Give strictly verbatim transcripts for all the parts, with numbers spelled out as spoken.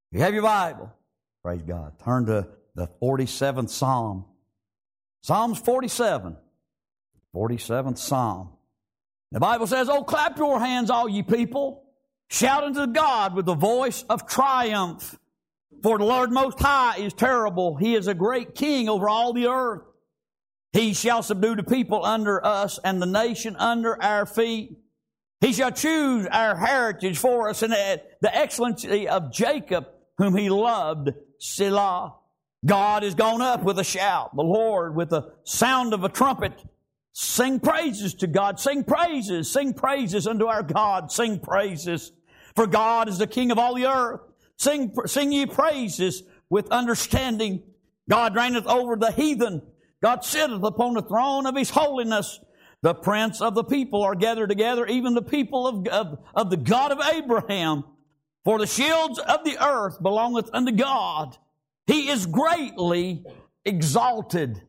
You have your Bible. Praise God. Turn to the forty-seventh Psalm. Psalms forty-seven. forty-seventh Psalm. The Bible says, "Oh, clap your hands, all ye people. Shout unto God with the voice of triumph. For the Lord Most High is terrible. He is a great king over all the earth. He shall subdue the people under us and the nation under our feet. He shall choose our heritage for us and the excellency of Jacob, whom He loved, Selah." God is gone up with a shout. The Lord with the sound of a trumpet. Sing praises to God. Sing praises. Sing praises unto our God. Sing praises. For God is the King of all the earth. Sing, sing ye praises with understanding. God reigneth over the heathen. God sitteth upon the throne of His holiness. The prince of the people are gathered together, even the people of, of, of the God of Abraham. For the shields of the earth belongeth unto God. He is greatly exalted.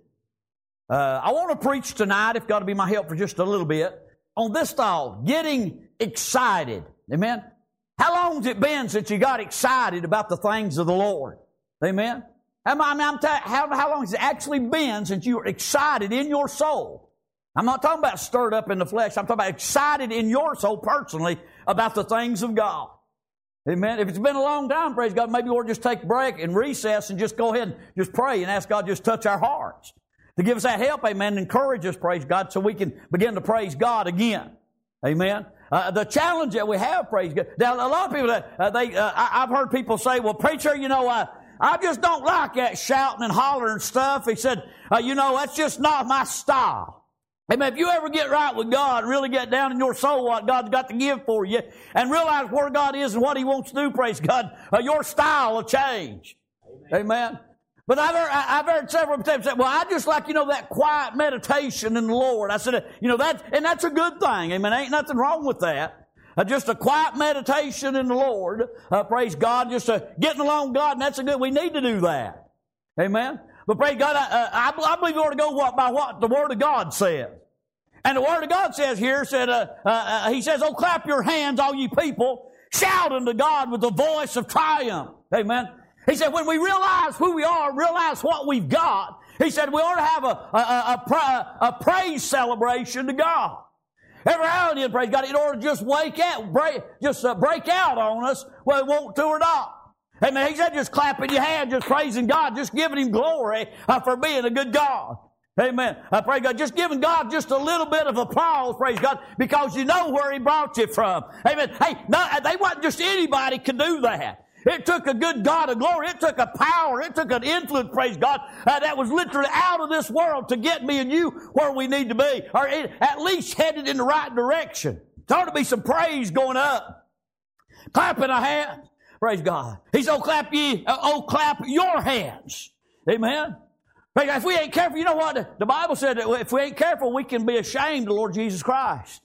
Uh, I want to preach tonight, if God will be my help for just a little bit, on this thought, getting excited. Amen? How long has it been since you got excited about the things of the Lord? Amen? How, I mean, I'm ta- how, how long has it actually been since you were excited in your soul? I'm not talking about stirred up in the flesh. I'm talking about excited in your soul personally about the things of God. Amen. If it's been a long time, praise God, maybe we'll just take a break and recess and just go ahead and just pray and ask God to just touch our hearts. To give us that help, amen, and encourage us, praise God, so we can begin to praise God again. Amen. Uh, the challenge that we have, praise God. Now, a lot of people, uh, they, uh, I, I've heard people say, well, preacher, you know, I, I just don't like that shouting and hollering stuff. He said, uh, you know, that's just not my style. Amen. If you ever get right with God and really get down in your soul what God's got to give for you and realize where God is and what He wants to do, praise God, uh, your style will change. Amen. Amen. But I've heard, I've heard several times say, well, I just like, you know, that quiet meditation in the Lord. I said, you know, that, and that's a good thing. Amen. Ain't nothing wrong with that. Uh, just a quiet meditation in the Lord. Uh, praise God. Just uh, getting along with God, and that's a good, we need to do that. Amen. But praise God, I, I, I believe we ought to go what, by what the Word of God says. And the Word of God says here, said, uh, uh, He says, "Oh, clap your hands, all ye people. Shout unto God with the voice of triumph." Amen. He said, when we realize who we are, realize what we've got, He said, we ought to have a, a, a, a, a praise celebration to God. Every now and then, praise God, in order to just wake out, break, just uh, break out on us, whether we want to or not. Amen. He said, just clapping your hands, just praising God, just giving Him glory uh, for being a good God. Amen. I pray God, just giving God just a little bit of applause, praise God, because you know where He brought you from. Amen. Hey, no, they wasn't just anybody could do that. It took a good God of glory. It took a power. It took an influence, praise God, uh, that was literally out of this world to get me and you where we need to be, or it, at least headed in the right direction. There ought to be some praise going up. Clapping our hands. Praise God. He said, oh, clap ye, uh, oh, clap your hands. Amen. If we ain't careful, you know what? The Bible said that if we ain't careful, we can be ashamed of the Lord Jesus Christ.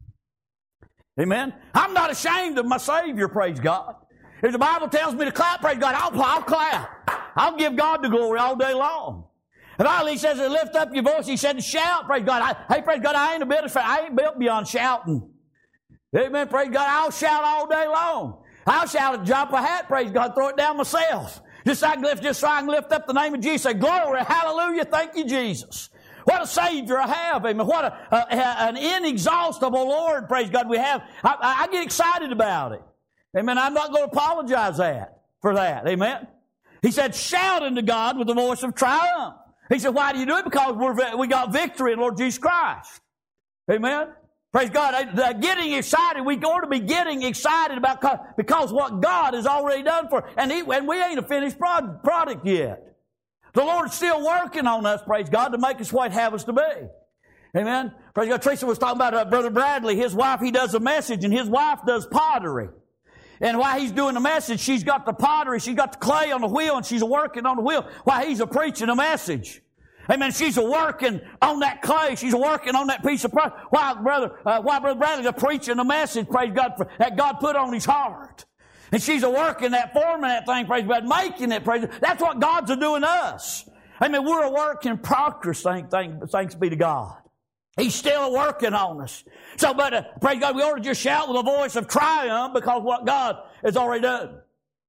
Amen. I'm not ashamed of my Savior, praise God. If the Bible tells me to clap, praise God, I'll, I'll clap. I'll give God the glory all day long. And finally, He says, lift up your voice. He said, shout, praise God. I, hey, praise God, I ain't a bit of, I ain't built beyond shouting. Amen, praise God. I'll shout all day long. I'll shout at drop a hat, praise God, throw it down myself. Just so I can lift, just so I can lift up the name of Jesus. Say, glory, hallelujah, thank you, Jesus. What a Savior I have. Amen. What a, uh, an inexhaustible Lord, praise God, we have. I, I, I get excited about it. Amen. I'm not going to apologize that for that. Amen. He said, shout unto God with the voice of triumph. He said, why do you do it? Because we're, we got victory in Lord Jesus Christ. Amen. Praise God. Getting excited, we ought to be getting excited about because what God has already done for us. And, he, and we ain't a finished product yet. The Lord's still working on us, praise God, to make us what He'd have us to be. Amen. Praise God. Teresa was talking about uh, Brother Bradley. His wife, he does a message, and his wife does pottery. And while he's doing the message, she's got the pottery, she's got the clay on the wheel, and she's working on the wheel while he's a preaching a message. Amen. She's a working on that clay. She's a working on that piece of clay. While brother, uh, while Brother Bradley's a preaching a message, praise God, for, that God put on his heart. And she's a working that, forming that thing, praise God, making it, praise God. That's what God's a doing to us. Amen. We're a work in progress, thank, thank, thanks be to God. He's still working on us. So, but uh, praise God, we ought to just shout with a voice of triumph because what God has already done.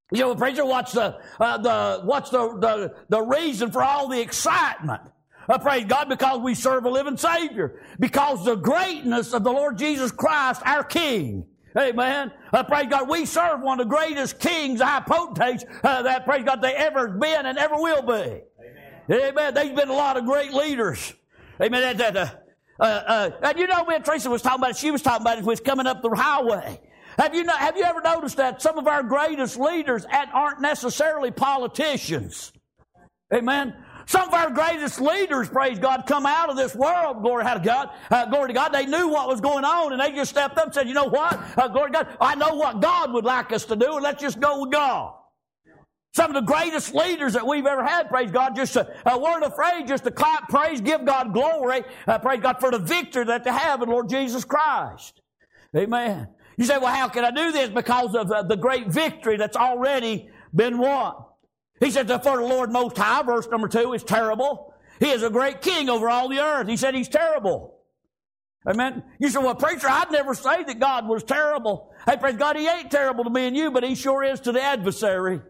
You know, preacher, what's the uh, the what's the, the the reason for all the excitement? Uh, praise God, because we serve a living Savior. Because the greatness of the Lord Jesus Christ, our King. Amen. Uh, praise God, we serve one of the greatest kings, high potentates uh, that, praise God, they ever been and ever will be. Amen. Amen. There's been a lot of great leaders. Amen. That, that, uh, uh, and you know, me and Teresa was talking about it. She was talking about it when was coming up the highway. Have you, not, have you ever noticed that some of our greatest leaders aren't necessarily politicians? Amen. Some of our greatest leaders, praise God, come out of this world, glory to God, uh, glory to God. They knew what was going on, and they just stepped up and said, you know what, uh, glory to God, I know what God would like us to do, and let's just go with God. Some of the greatest leaders that we've ever had, praise God, just uh, uh, weren't afraid just to clap praise, give God glory, uh, praise God for the victory that they have in Lord Jesus Christ. Amen. You say, well, how can I do this? Because of uh, the great victory that's already been won. He said, for the Lord Most High, verse number two, is terrible. He is a great king over all the earth. He said he's terrible. Amen. You say, well, preacher, I'd never say that God was terrible. Hey, praise God, he ain't terrible to me and you, but he sure is to the adversary.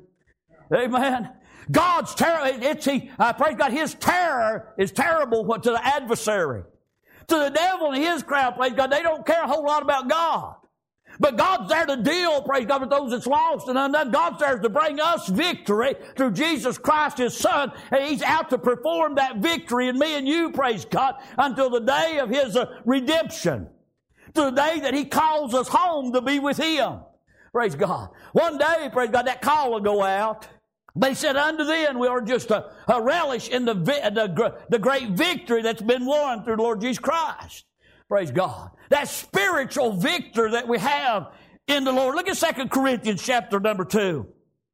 Amen. God's terror, it's he, uh, praise God, his terror is terrible to the adversary. To the devil and his crowd, praise God, they don't care a whole lot about God. But God's there to deal, praise God, with those that's lost and undone. God's there to bring us victory through Jesus Christ, His Son. And He's out to perform that victory in me and you, praise God, until the day of His uh, redemption. To the day that He calls us home to be with Him. Praise God. One day, praise God, that call will go out. They said, unto then we are just a, a relish in the, the, the great victory that's been won through the Lord Jesus Christ. Praise God. That spiritual victory that we have in the Lord. Look at Second Corinthians chapter number two.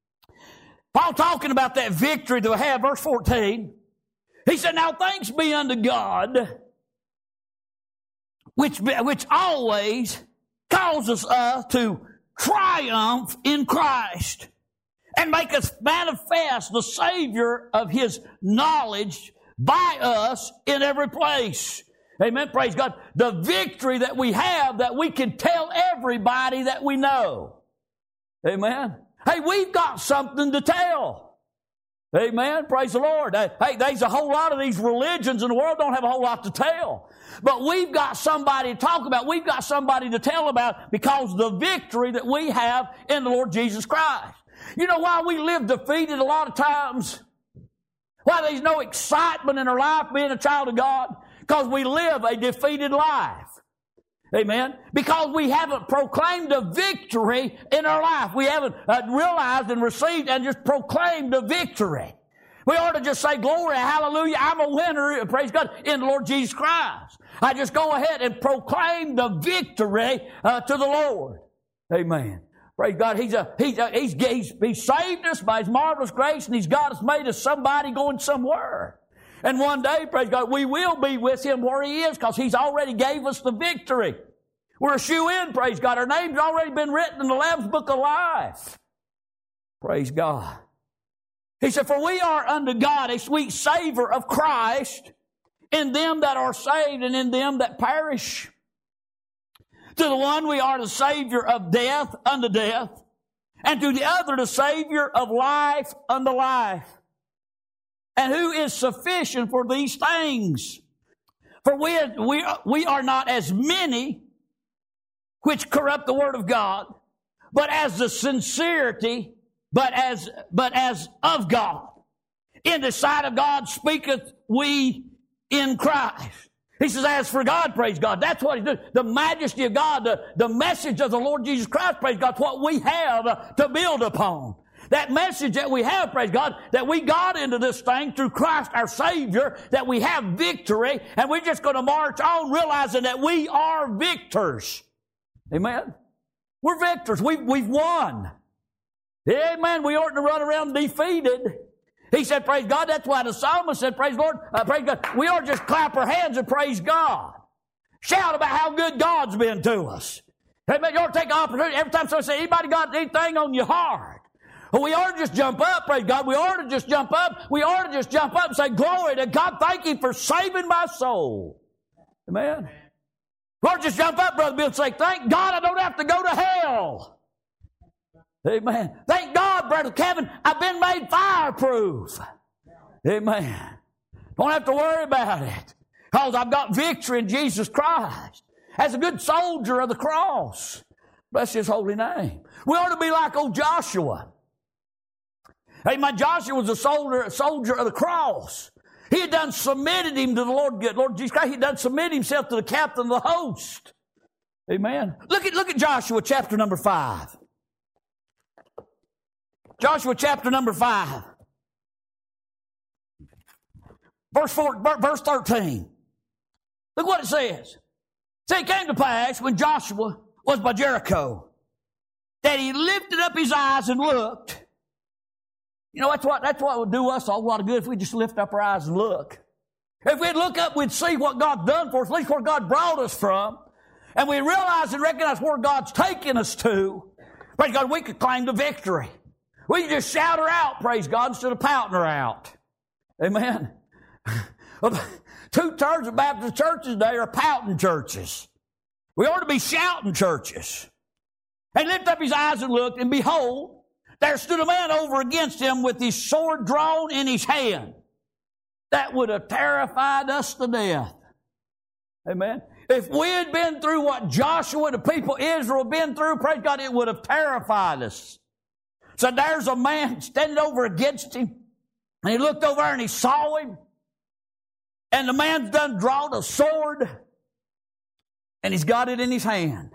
Paul talking about that victory that we have, verse fourteen. He said, now thanks be unto God, which, which always causes us to triumph in Christ and make us manifest the Savior of His knowledge by us in every place. Amen. Praise God. The victory that we have that we can tell everybody that we know. Amen. Hey, we've got something to tell. Amen. Praise the Lord. Hey, there's a whole lot of these religions in the world don't have a whole lot to tell. But we've got somebody to talk about. We've got somebody to tell about because of the victory that we have in the Lord Jesus Christ. You know why we live defeated a lot of times? Why there's no excitement in our life being a child of God? Because we live a defeated life. Amen. Because we haven't proclaimed a victory in our life. We haven't uh, realized and received and just proclaimed a victory. We ought to just say, glory, hallelujah, I'm a winner, praise God, in the Lord Jesus Christ. I just go ahead and proclaim the victory uh, to the Lord. Amen. Praise God. He's, a, he's, a, he's, he's, he's saved us by His marvelous grace, and He's got us made us somebody going somewhere. And one day, praise God, we will be with Him where He is because He's already gave us the victory. We're a shoe-in, praise God. Our name's already been written in the Lamb's Book of Life. Praise God. He said, for we are unto God a sweet savor of Christ in them that are saved and in them that perish. To the one we are the Savior of death unto death, and to the other the Savior of life unto life. And who is sufficient for these things? For we are, we are, we are not as many which corrupt the word of God, but as the sincerity, but as but as of God. In the sight of God speaketh we in Christ. He says, as for God, praise God, that's what He does. The majesty of God, the, the message of the Lord Jesus Christ, praise God, what we have uh, to build upon. That message that we have, praise God, that we got into this thing through Christ our Savior, that we have victory, and we're just going to march on realizing that we are victors. Amen? We're victors. We've, we've won. Amen. We oughtn't to run around defeated. He said, praise God. That's why the psalmist said, praise the Lord, uh, praise God. We ought to just clap our hands and praise God. Shout about how good God's been to us. Amen. You ought to take an opportunity. Every time someone says, anybody got anything on your heart? We ought to just jump up, praise God. We ought to just jump up. We ought to just jump up and say, glory to God. Thank You for saving my soul. Amen. We ought to just jump up, Brother Bill, and say, thank God I don't have to go to hell. Amen. Thank God, Brother Kevin, I've been made fireproof. Amen. Don't have to worry about it because I've got victory in Jesus Christ. As a good soldier of the cross. Bless His holy name. We ought to be like old Joshua. Amen. Joshua was a soldier, a soldier of the cross. He had done submitted him to the Lord, Lord Jesus Christ. He had done submit himself to the captain of the host. Amen. Look at, look at Joshua chapter number five. Joshua chapter number five. Verse four, verse thirteen. Look what it says. See, it came to pass when Joshua was by Jericho that he lifted up his eyes and looked. You know, that's what, that's what would do us a lot of good if we just lift up our eyes and look. If we'd look up, we'd see what God's done for us, at least where God brought us from, and we realize and recognize where God's taking us to. Praise God, we could claim the victory. We could just shout her out, praise God, instead of pouting her out. Amen. Two-thirds of Baptist churches today are pouting churches. We ought to be shouting churches. And lift up his eyes and looked, and behold, there stood a man over against him with his sword drawn in his hand. That would have terrified us to death. Amen. If we had been through what Joshua and the people of Israel had been through, praise God, it would have terrified us. So there's a man standing over against him, and he looked over and he saw him, and the man's done drawn a sword, and he's got it in his hand.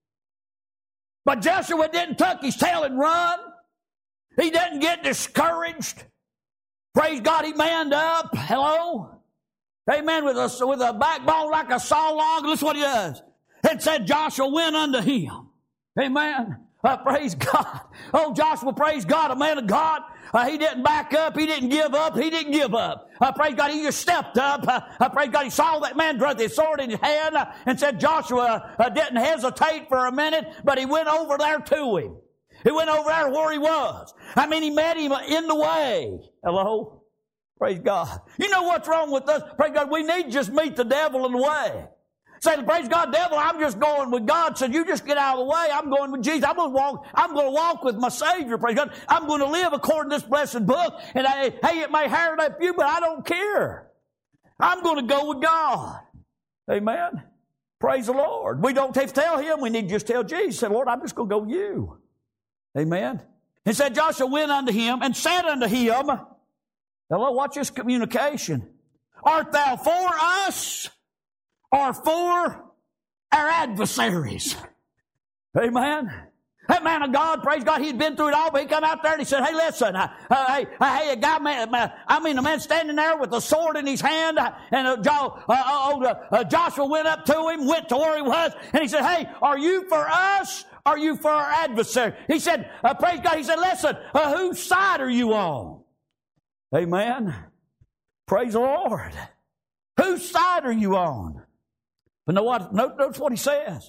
But Joshua didn't tuck his tail and run. He didn't get discouraged. Praise God, he manned up. Hello? Amen. With a, with a backbone like a saw log. Listen what he does. It said Joshua went unto him. Amen. Uh, praise God. Oh, Joshua, praise God, a man of God. Uh, he didn't back up. He didn't give up. He didn't give up. Uh, praise God, he just stepped up. Uh, uh, praise God, he saw that man draw his sword in his hand uh, and said Joshua uh, didn't hesitate for a minute, but he went over there to him. He went over there where he was. I mean, he met him in the way. Hello? Praise God. You know what's wrong with us? Praise God, we need to just meet the devil in the way. Say, praise God, devil, I'm just going with God. Said, you just get out of the way. I'm going with Jesus. I'm going to walk, I'm going to walk with my Savior, praise God. I'm going to live according to this blessed book. And I, hey, it may hurt up you, but I don't care. I'm going to go with God. Amen. Praise the Lord. We don't have to tell him. We need to just tell Jesus. Say, Lord, I'm just going to go with you. Amen. He said, Joshua went unto him and said unto him, hello, watch this communication. Art thou for us or for our adversaries? Amen. That man of God, praise God, he'd been through it all, but he come out there and he said, hey, listen, uh, uh, hey, uh, hey, a guy, man, uh, I mean, a man standing there with a sword in his hand, uh, and uh, jo- uh, uh, uh, Joshua went up to him, went to where he was, and he said, hey, are you for us? Are you for our adversary? He said, uh, praise God, he said, listen, uh, whose side are you on? Amen. Praise the Lord. Whose side are you on? But know what? Notice what he says.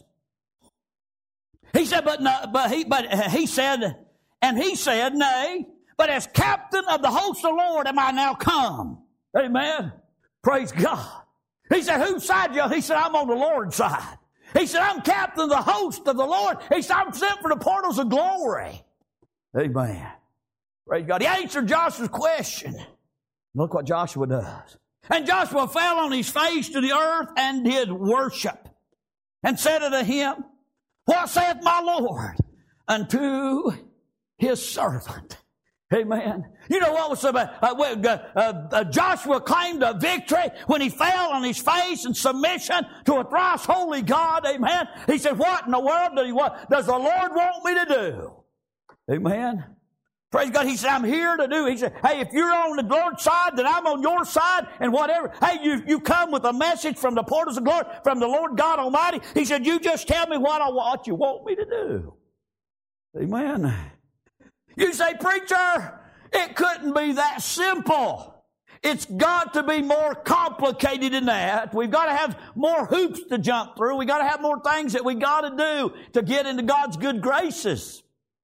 He said, but no, but he, but he said, and he said, nay, but as captain of the host of the Lord am I now come. Amen. Praise God. He said, whose side you on? He said, I'm on the Lord's side. He said, I'm captain of the host of the Lord. He said, I'm sent for the portals of glory. Amen. Praise God. He answered Joshua's question. Look what Joshua does. And Joshua fell on his face to the earth and did worship. And said unto him, what saith my Lord unto his servant? Amen. You know what was so bad? Uh, uh, uh, Joshua claimed a victory when he fell on his face in submission to a thrice holy God. Amen. He said, what in the world does, he want, does the Lord want me to do? Amen. Praise God. He said, I'm here to do. He said, hey, if you're on the Lord's side, then I'm on your side and whatever. Hey, you, you come with a message from the portals of glory, from the Lord God Almighty. He said, you just tell me what I what you want me to do. Amen. You say, preacher, it couldn't be that simple. It's got to be more complicated than that. We've got to have more hoops to jump through. We've got to have more things that we got to do to get into God's good graces.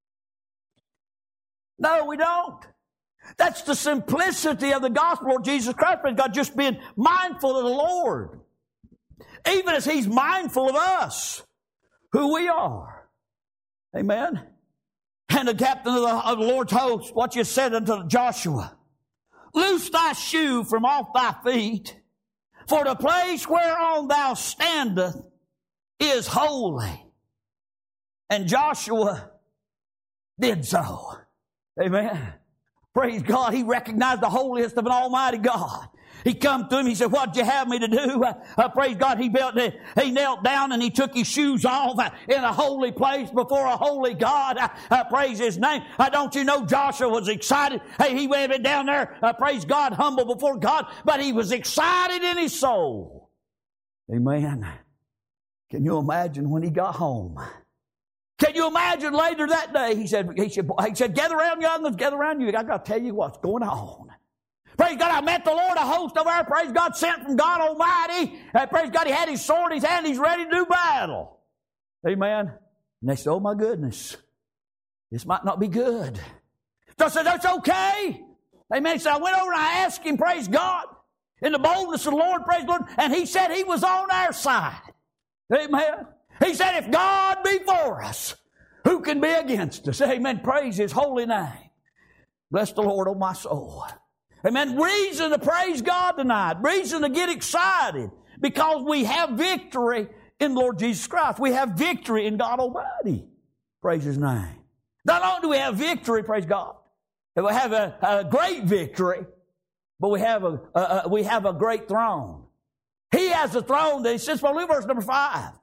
No, we don't. That's the simplicity of the gospel of Jesus Christ. God just being mindful of the Lord. Even as He's mindful of us, who we are. Amen. And Then the captain of the, of the Lord's host, what you said unto Joshua, loose thy shoe from off thy feet, for the place whereon thou standest is holy. And Joshua did so. Amen. Praise God. He recognized the holiest of an almighty God. He come to him. He said, what'd you have me to do? Uh, uh, praise God. He, built, uh, he knelt down and he took his shoes off uh, in a holy place before a holy God. Uh, uh, praise his name. Uh, don't you know Joshua was excited? Hey, he went down there, uh, praise God, humble before God, but he was excited in his soul. Amen. Can you imagine when he got home? Can you imagine later that day? He said, he said, he said, gather around, young ones, gather around you. I got to tell you what's going on. Praise God, I met the Lord, a host over there. Praise God, sent from God Almighty. Uh, praise God, he had his sword in his hand. He's ready to do battle. Amen. And they said, oh my goodness, this might not be good. So I said, that's okay. Amen. So I went over and I asked him, praise God, in the boldness of the Lord, praise the Lord. And he said he was on our side. Amen. He said, if God be for us, who can be against us? Amen. Praise his holy name. Bless the Lord, oh my soul. Amen. Reason to praise God tonight. Reason to get excited. Because we have victory in Lord Jesus Christ. We have victory in God Almighty. Praise his name. Not only do we have victory, praise God, we have a, a great victory, but we have a, a, a we have a great throne. He has a throne that he sits on. Look at verse number five.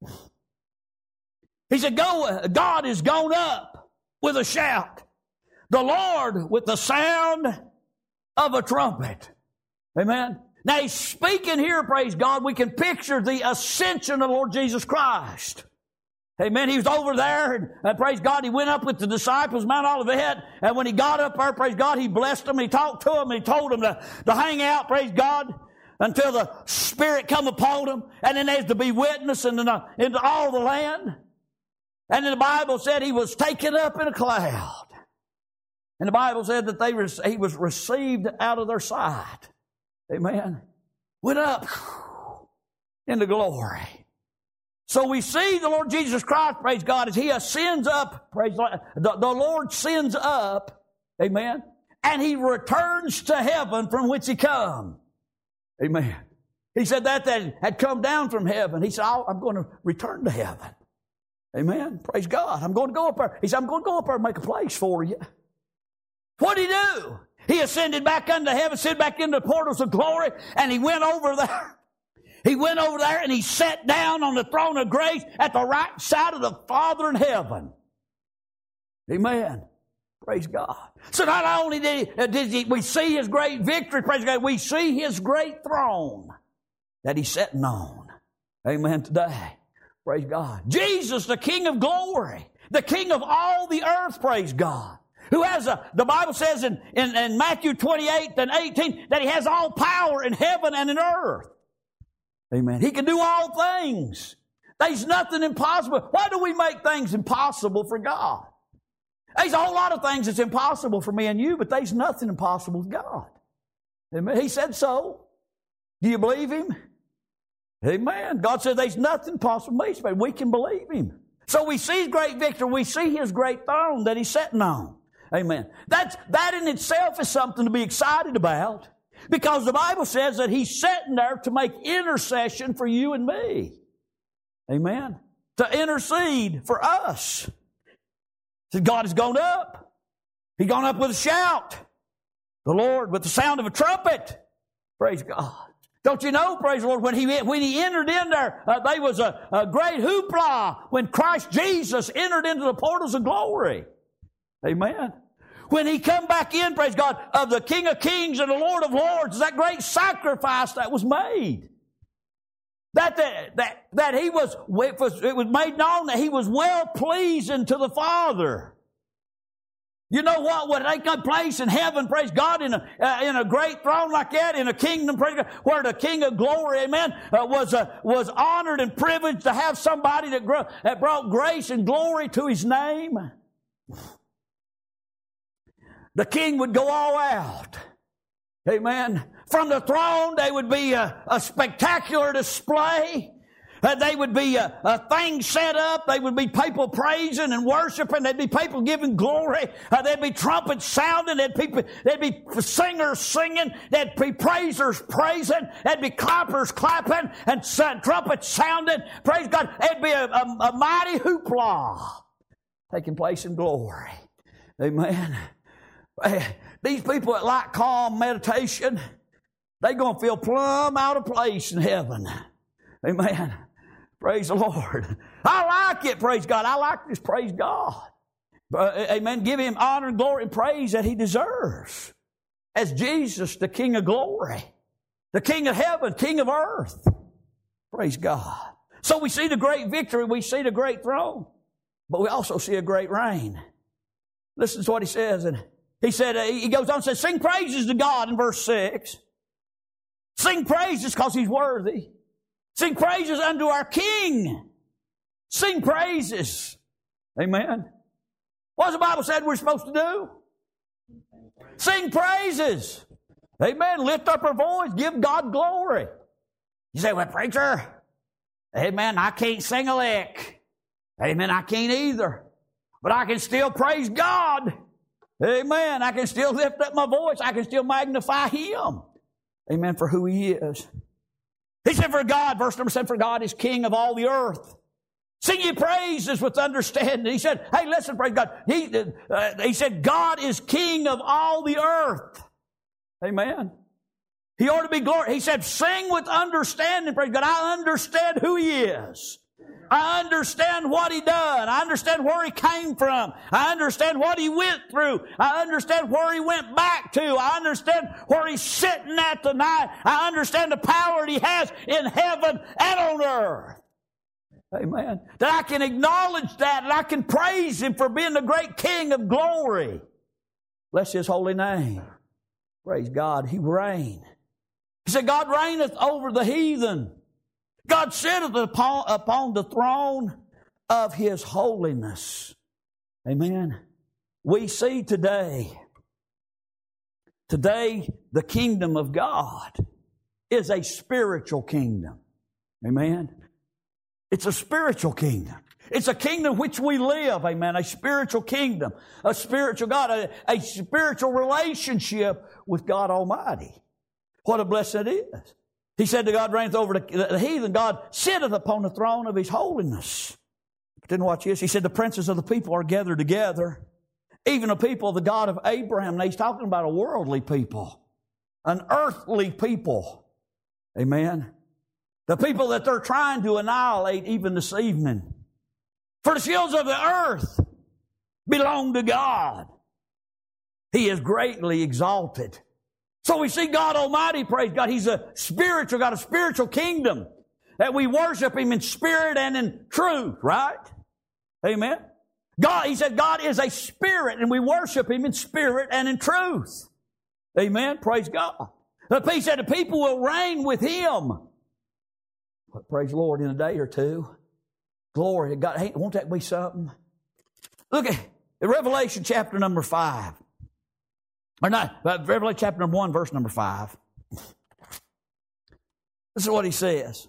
He said, "Go, God is gone up with a shout. The Lord with the sound of a trumpet." Amen. Now he's speaking here, praise God. We can picture the ascension of the Lord Jesus Christ. Amen. He was over there, and, and praise God, he went up with the disciples, Mount Olivet, and when he got up there, praise God, he blessed them, he talked to them, he told them to, to hang out, praise God, until the Spirit come upon them, and then there's to be witness into, the, into all the land. And then the Bible said he was taken up in a cloud. And the Bible said that they he was received out of their sight. Amen. Went up into glory. So we see the Lord Jesus Christ, praise God, as he ascends up, praise God, the, the Lord sends up, amen, and he returns to heaven from which he come. Amen. He said that that had come down from heaven. He said, I'm going to return to heaven. Amen. Praise God. I'm going to go up there. He said, I'm going to go up there and make a place for you. What did he do? He ascended back unto heaven, ascended back into the portals of glory, and he went over there. He went over there and he sat down on the throne of grace at the right side of the Father in heaven. Amen. Praise God. So not only did, he, did he, we see his great victory, praise God, we see his great throne that he's sitting on. Amen. Today. Praise God. Jesus, the King of glory, the King of all the earth, praise God. Who has a, the Bible says in, in, in Matthew twenty-eight and eighteen that he has all power in heaven and in earth. Amen. He can do all things. There's nothing impossible. Why do we make things impossible for God? There's a whole lot of things that's impossible for me and you, but there's nothing impossible with God. Amen. He said so. Do you believe him? Amen. God said there's nothing possible with me, but we can believe him. So we see his great victory. We see his great throne that he's sitting on. Amen. That's, that in itself is something to be excited about, because the Bible says that he's sitting there to make intercession for you and me. Amen. To intercede for us. So God has gone up. He's gone up with a shout. The Lord with the sound of a trumpet. Praise God. Don't you know, praise the Lord, when he, when he entered in there, uh, there was a, a great hoopla when Christ Jesus entered into the portals of glory. Amen. When he come back in, praise God, of the King of Kings and the Lord of Lords, that great sacrifice that was made. That, that, that, that he was, it was, it was made known that he was well pleasing to the Father. You know what would take place in heaven, praise God, in a, uh, in a great throne like that, in a kingdom, praise God, where the King of glory, amen, uh, was, uh, was honored and privileged to have somebody that, gr- that brought grace and glory to his name. The king would go all out. Amen. From the throne, there would be a, a spectacular display. Uh, they would be uh, uh, things set up. They would be people praising and worshiping. There'd be people giving glory. Uh, there'd be trumpets sounding. There'd be, there'd be singers singing. There'd be praisers praising. There'd be clappers clapping and uh, trumpets sounding. Praise God. There'd be a, a, a mighty hoopla taking place in glory. Amen. These people that like calm meditation, they're going to feel plumb out of place in heaven. Amen. Praise the Lord. I like it, praise God. I like this, praise God. Uh, amen. Give Him honor and glory and praise that He deserves. As Jesus, the King of glory, the King of heaven, King of earth. Praise God. So we see the great victory. We see the great throne. But we also see a great reign. Listen to what He says. And He said, uh, He goes on and says, sing praises to God in verse six. Sing praises because He's worthy. Sing praises unto our King. Sing praises. Amen. What does the Bible say we're supposed to do? Sing praises. Amen. Lift up our voice. Give God glory. You say, well, preacher, amen, I can't sing a lick. Amen, I can't either. But I can still praise God. Amen. I can still lift up my voice. I can still magnify Him. Amen, for who He is. He said, for God, verse number seven, for God is King of all the earth. Sing ye praises with understanding. He said, hey, listen, praise God. He, uh, he said, God is King of all the earth. Amen. He ought to be glorified. He said, sing with understanding, praise God. I understand who He is. I understand what He done. I understand where He came from. I understand what He went through. I understand where He went back to. I understand where He's sitting at tonight. I understand the power He has in heaven and on earth. Amen. That I can acknowledge that and I can praise Him for being the great King of glory. Bless His holy name. Praise God. He reigned. He said, God reigneth over the heathen. God sitteth upon, upon the throne of His holiness. Amen. We see today, today the kingdom of God is a spiritual kingdom. Amen. It's a spiritual kingdom. It's a kingdom which we live, amen, a spiritual kingdom, a spiritual God, a, a spiritual relationship with God Almighty. What a blessing it is. He said to God reigneth over the, the heathen. God sitteth upon the throne of His holiness. But then watch this. He said the princes of the people are gathered together. Even the people of the God of Abraham. Now He's talking about a worldly people. An earthly people. Amen. The people that they're trying to annihilate even this evening. For the shields of the earth belong to God. He is greatly exalted. So we see God Almighty, praise God. He's a spiritual God, a spiritual kingdom. That we worship Him in spirit and in truth, right? Amen. God, He said God is a spirit and we worship Him in spirit and in truth. Amen. Praise God. But He said the people will reign with Him. But praise the Lord, in a day or two. Glory to God. Hey, won't that be something? Look at Revelation chapter number five. Or not, but Revelation chapter number one, verse number five. This is what he says.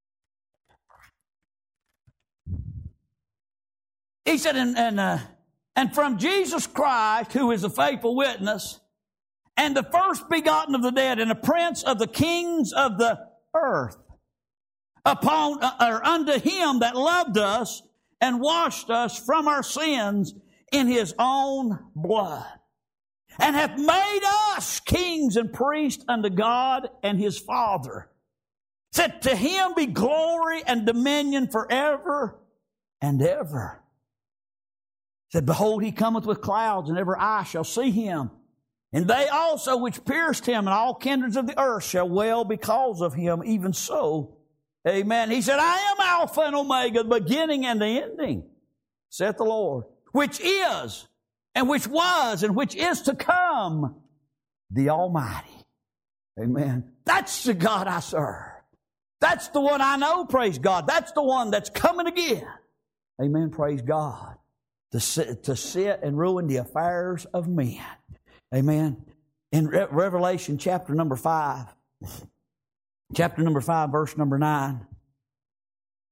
He said, and, and, uh, and from Jesus Christ, who is a faithful witness, and the first begotten of the dead, and the prince of the kings of the earth, upon uh, or unto Him that loved us and washed us from our sins in His own blood, and hath made us kings and priests unto God and His Father. Said, to Him be glory and dominion forever and ever. Said, behold, He cometh with clouds, and every eye shall see Him. And they also which pierced Him, and all kindreds of the earth shall wail because of Him, even so. Amen. He said, I am Alpha and Omega, the beginning and the ending, saith the Lord, which is, and which was, and which is to come, the Almighty. Amen. That's the God I serve. That's the one I know, praise God. That's the one that's coming again. Amen, praise God. To sit, to sit and ruin the affairs of men. Amen. In Re- Revelation chapter number five, chapter number five, verse number nine,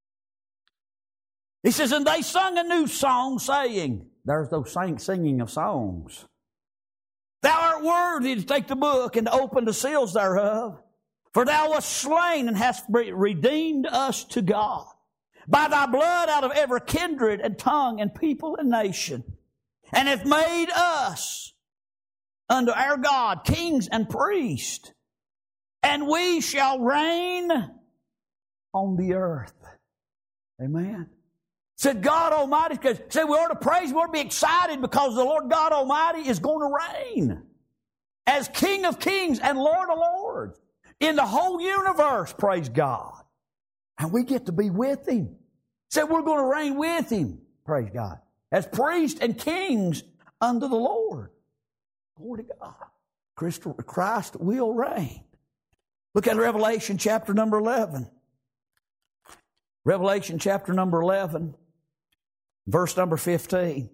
He says, and they sung a new song, saying, there's those sing, singing of songs. Thou art worthy to take the book and to open the seals thereof. For thou wast slain and hast redeemed us to God by thy blood out of every kindred and tongue and people and nation, and hath made us unto our God kings and priests, and we shall reign on the earth. Amen. Said God Almighty, because said we ought to praise, we ought to be excited because the Lord God Almighty is going to reign as King of kings and Lord of lords in the whole universe, praise God. And we get to be with Him. Said we're going to reign with Him, praise God, as priests and kings unto the Lord. Glory to God. Christ will reign. Look at Revelation chapter number eleven. Revelation chapter number eleven, verse number fifteen.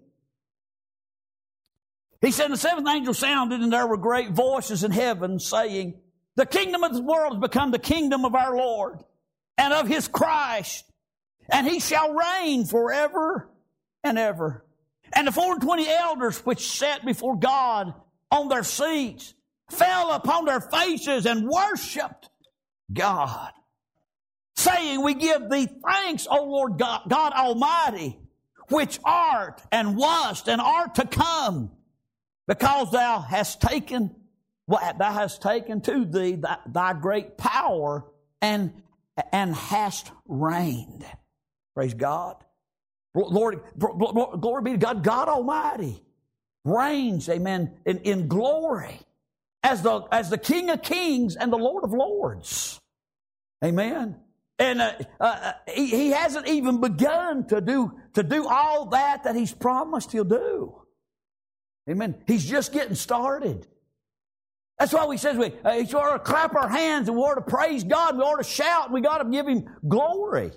He said, the seventh angel sounded, and there were great voices in heaven saying, the kingdom of this world has become the kingdom of our Lord and of His Christ, and He shall reign forever and ever. And the four and twenty elders which sat before God on their seats fell upon their faces and worshipped God, saying, we give Thee thanks, O Lord God, God Almighty, which art and wast and art to come, because Thou hast taken what Thou hast taken to Thee thy, thy great power and, and hast reigned. Praise God. Lord, glory be to God. God Almighty reigns, amen, in, in glory as the, as the King of kings and the Lord of lords. Amen. And uh, uh, he, he hasn't even begun to do, to do all that that He's promised He'll do. Amen. He's just getting started. That's why we says we, uh, we ought to clap our hands and we ought to praise God. We ought to shout. And we got to give Him glory.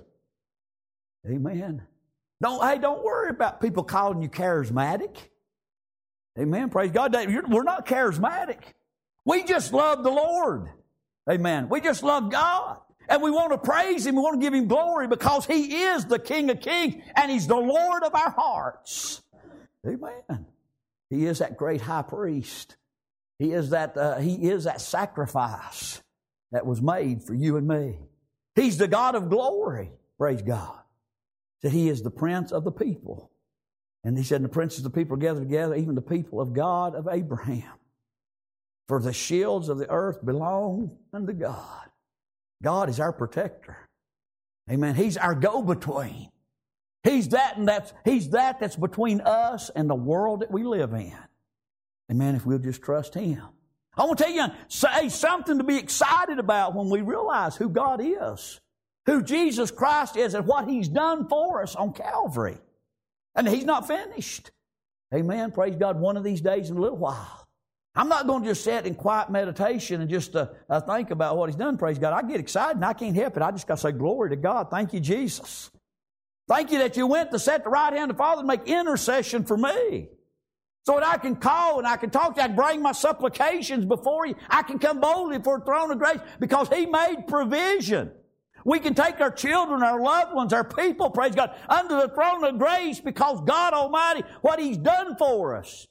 Amen. Don't, hey, don't worry about people calling you charismatic. Amen. Praise God. We're not charismatic. We just love the Lord. Amen. We just love God. And we want to praise Him. We want to give Him glory because He is the King of kings and He's the Lord of our hearts. Amen. He is that great high priest. He is that, uh, he is that sacrifice that was made for you and me. He's the God of glory. Praise God. That He is the Prince of the people. And He said, and the princes of the people gathered together, even the people of God of Abraham. For the shields of the earth belong unto God. God is our protector. Amen. He's our go-between. He's that and that's, He's that that's between us and the world that we live in. Amen. If we'll just trust Him. I want to tell you, say something to be excited about when we realize who God is, who Jesus Christ is, and what He's done for us on Calvary. And He's not finished. Amen. Praise God. One of these days in a little while. I'm not going to just sit in quiet meditation and just uh, uh, think about what He's done. Praise God. I get excited and I can't help it. I just got to say, glory to God. Thank you, Jesus. Thank you that you went to set the right hand of the Father and make intercession for me. So that I can call and I can talk to you. I can bring my supplications before You. I can come boldly before the throne of grace because He made provision. We can take our children, our loved ones, our people, praise God, under the throne of grace because God Almighty, what He's done for us.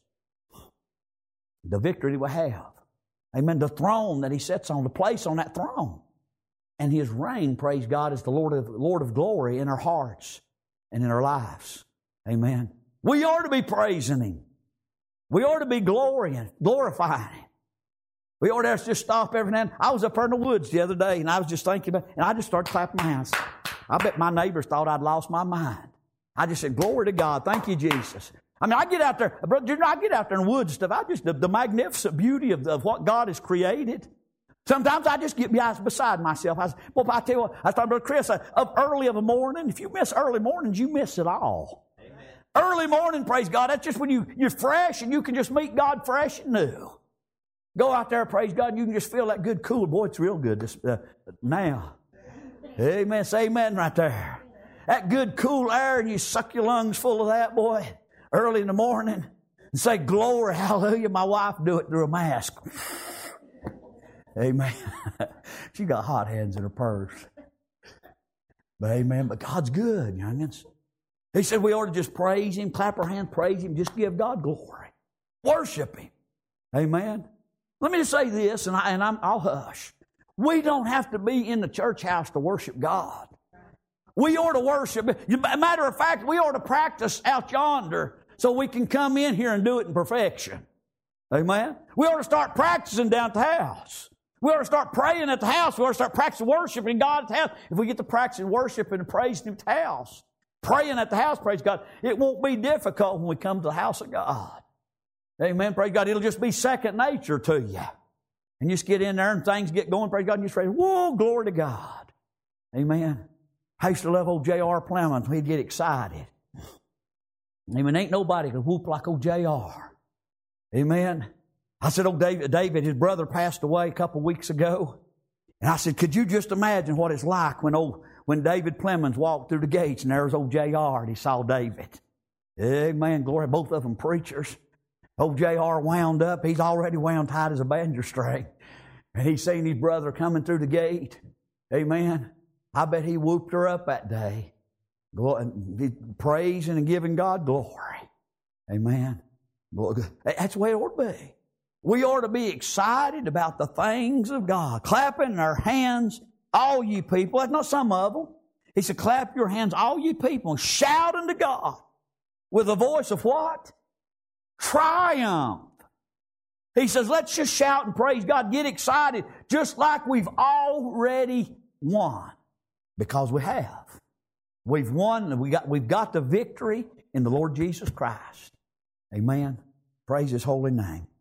The victory we have. Amen. The throne that He sits on, the place on that throne. And His reign, praise God, is the Lord of, Lord of glory in our hearts and in our lives. Amen. We ought to be praising Him. We ought to be glorying, glorifying Him. We ought to just stop every now and then. I was up there in the woods the other day and I was just thinking about it, and I just started clapping my hands. I bet my neighbors thought I'd lost my mind. I just said, glory to God. Thank you, Jesus. I mean, I get out there, brother, I get out there in the woods and stuff. I just, the, the magnificent beauty of, of what God has created. Sometimes I just get beside myself. I, well, I tell you what, I thought, Brother Chris, uh, up early of a morning, if you miss early mornings, you miss it all. Amen. Early morning, praise God, that's just when you, you're fresh and you can just meet God fresh and new. Go out there, praise God, and you can just feel that good, cool. Boy, it's real good this, uh, now. Amen. Say amen right there. That good, cool air, and you suck your lungs full of that, boy, early in the morning, and say, glory, hallelujah. My wife do it through a mask. Amen. She got hot hands in her purse. But amen, but God's good, youngins. He said we ought to just praise Him, clap our hands, praise Him, just give God glory. Worship Him. Amen. Let me just say this, and, I, and I'm, I'll hush. We don't have to be in the church house to worship God. We ought to worship. Matter of fact, we ought to practice out yonder so we can come in here and do it in perfection. Amen. We ought to start practicing down at the house. We ought to start praying at the house. We ought to start practicing worshiping God at the house. If we get to practicing worshiping and praising Him at the house, praying at the house, praise God, it won't be difficult when we come to the house of God. Amen. Praise God. It'll just be second nature to you. And you just get in there and things get going, praise God, and you just pray, whoa, glory to God. Amen. I used to love old J R Plemmons. He'd get excited. Amen. Ain't nobody could whoop like old J R. Amen. I said, old David, David, his brother passed away a couple of weeks ago. And I said, could you just imagine what it's like when old when David Plemmons walked through the gates and there was old J R and he saw David. Amen. Glory. Both of them preachers. Old J R wound up. He's already wound tight as a banjo string. And he's seen his brother coming through the gate. Amen. I bet he whooped her up that day. Praising and giving God glory. Amen. That's the way it ought to be. We ought to be excited about the things of God. Clapping our hands, all you people. That's not some of them. He said, clap your hands, all you people, shouting to God with a voice of what? Triumph. He says, let's just shout and praise God. Get excited just like we've already won. Because we have. We've won. We got, we've got the victory in the Lord Jesus Christ. Amen. Praise His holy name.